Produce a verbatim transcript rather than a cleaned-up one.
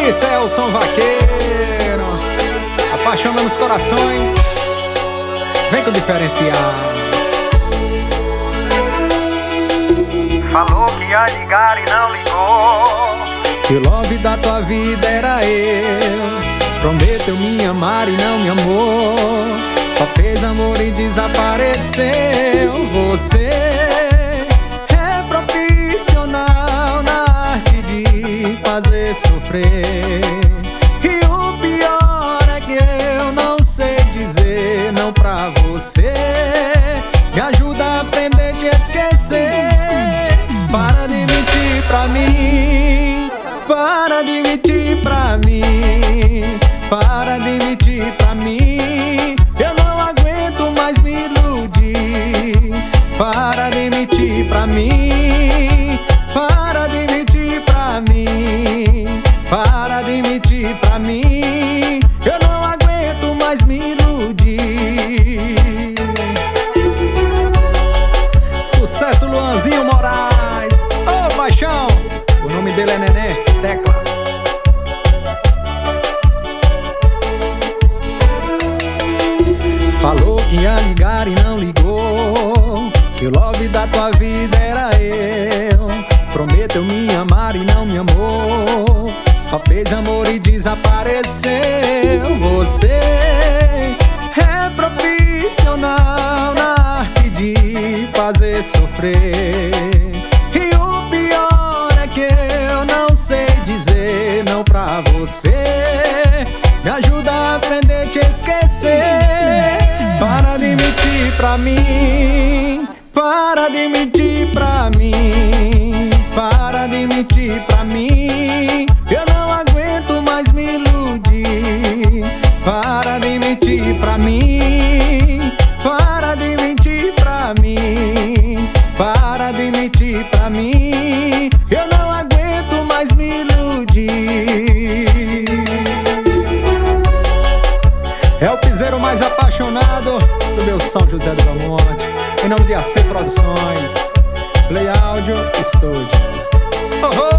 Isso é o som vaqueiro, apaixonando os corações. Vem com o diferencial. Falou que ia ligar e não ligou. Que o love da tua vida era eu. Prometeu me amar e não me amou. Só fez amor e desapareceu. Você é profissional na arte de fazer sofrer. E o pior é que eu não sei dizer não pra você. Me ajuda a aprender a te esquecer. Para de mentir pra mim. Para de mentir pra mim. Para de mentir pra mim. Eu não aguento mais me iludir. Para de mentir pra mim. Para de mentir pra mim. Para de mentir pra mim. Eu não aguento mais me iludir. Sucesso, Luanzinho Moraes. Ô, oh, paixão. O nome dele é Nenê Teclas. Falou que ia ligar e não ligou. Que o love da tua vida era eu. Prometeu me amar e não me amou. Só fez amor e desapareceu. Você é profissional na arte de fazer sofrer. E o pior é que eu não sei dizer não pra você. Me ajuda a aprender a te esquecer. Para de mentir pra mim. Para de mentir pra mim. Para de mentir pra mim. Eu não aguento mais me iludir. Para de mentir pra mim. Para de mentir pra mim. Para de mentir pra mim. Eu não aguento mais me iludir. É o piseiro mais apaixonado do meu São José do Belmonte. Em nome de A C Produções, Play Áudio Estúdio. Oh, oh!